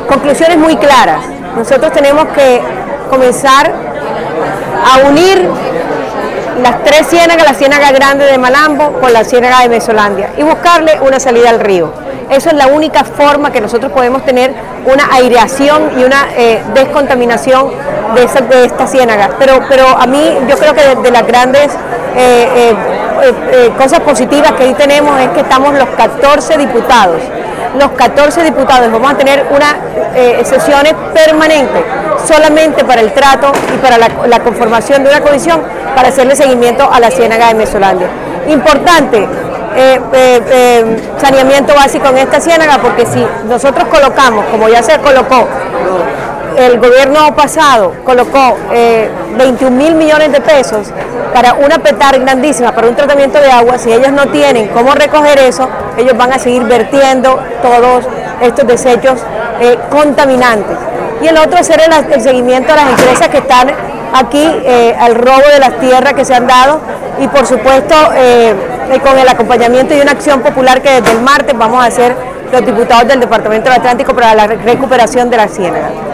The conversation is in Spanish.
conclusiones muy claras. Nosotros tenemos que comenzar a unir las tres ciénagas, la ciénaga grande de Malambo con la ciénaga de Mesolandia y buscarle una salida al río. Eso es la única forma que nosotros podemos tener una aireación y una descontaminación de esta ciénaga. Pero a mí yo creo que de las grandes cosas positivas que hoy tenemos es que estamos los 14 diputados. Los 14 diputados vamos a tener unas sesiones permanentes solamente para el trato y para la conformación de una comisión para hacerle seguimiento a la ciénaga de Mesolandia. Importante, saneamiento básico en esta ciénaga, porque si nosotros colocamos, como ya se colocó, el gobierno pasado colocó 21.000 millones de pesos para una petar grandísima, para un tratamiento de agua. Si ellos no tienen cómo recoger eso, ellos van a seguir vertiendo todos estos desechos contaminantes. Y el otro es hacer el seguimiento a las empresas que están aquí, al robo de las tierras que se han dado, y por supuesto con el acompañamiento y una acción popular que desde el martes vamos a hacer los diputados del Departamento del Atlántico para la recuperación de la ciénaga.